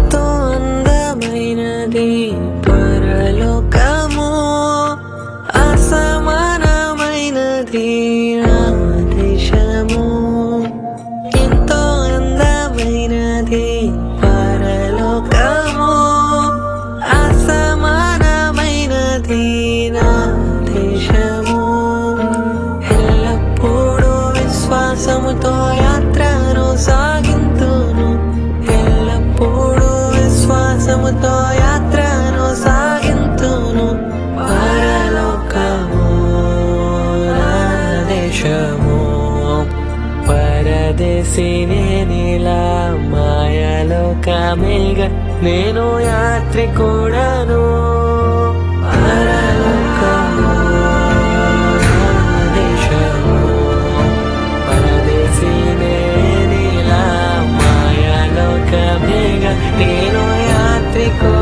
ఎంతో అందమైనది పరలోకము, అసమానమైనది నా దేశము. ఎంతో అందమైనది పరలోకము, అసమానమైనది నా దేశము. ఎల్లప్పుడూ విశ్వాసముతో యాత్రను సాగింతును, ఎల్లప్పుడూ విశ్వాసముతో యాత్రను సాగింతును. పరలోకము నా దేశము, పరదేశినే నీలా మాయలోకమేగ నేను యాత్రికుడను. పరలోకము నా దేశము, పరదేశినే నీలా మాయలోకమేగ నేను యాత్రికుడను.